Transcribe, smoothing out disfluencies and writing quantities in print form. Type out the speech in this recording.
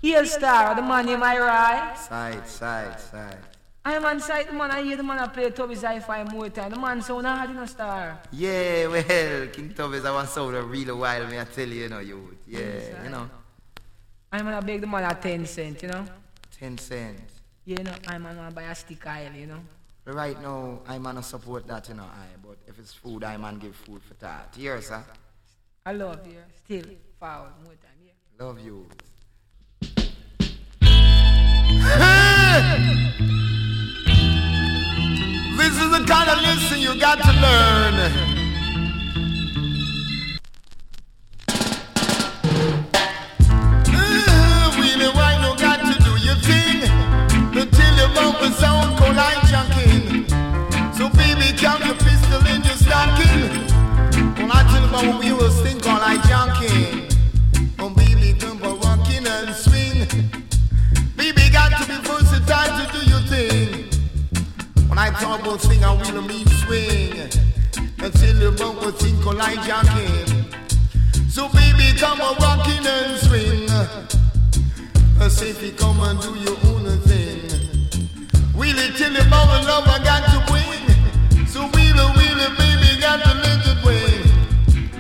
Heel Star, the man in my right. Side. I'm on site, the man. I hear the man I play Tubby's Hi-Fi more time. The man sound hard in a star. Yeah, well, King Tubby's I want sound a real while, me I tell you, you know, you. Yeah, yes, you know. I'm gonna beg the man at 10 cents, you know. 10 cents. Yeah, you know, I'm gonna buy a stick oil, you know. Right now, I'm gonna support that, you know, but if it's food, I'm gonna give food for that. Here, sir. I love you. Still, forward, more time, yeah. Love you. This is the kind of lesson you got to learn. Really, why you got to do your thing until your bumper sound cold like junking. So baby, count your pistol in your stocking. When I tell you about we will sing all like junking. Oh baby, come for rocking and swing. Baby, got to be versatile to do your thing. When I talk about swing, I will mean swing. Until the bumper think like jacking. So baby, come on rocking and swing. Say if you come and do your own thing.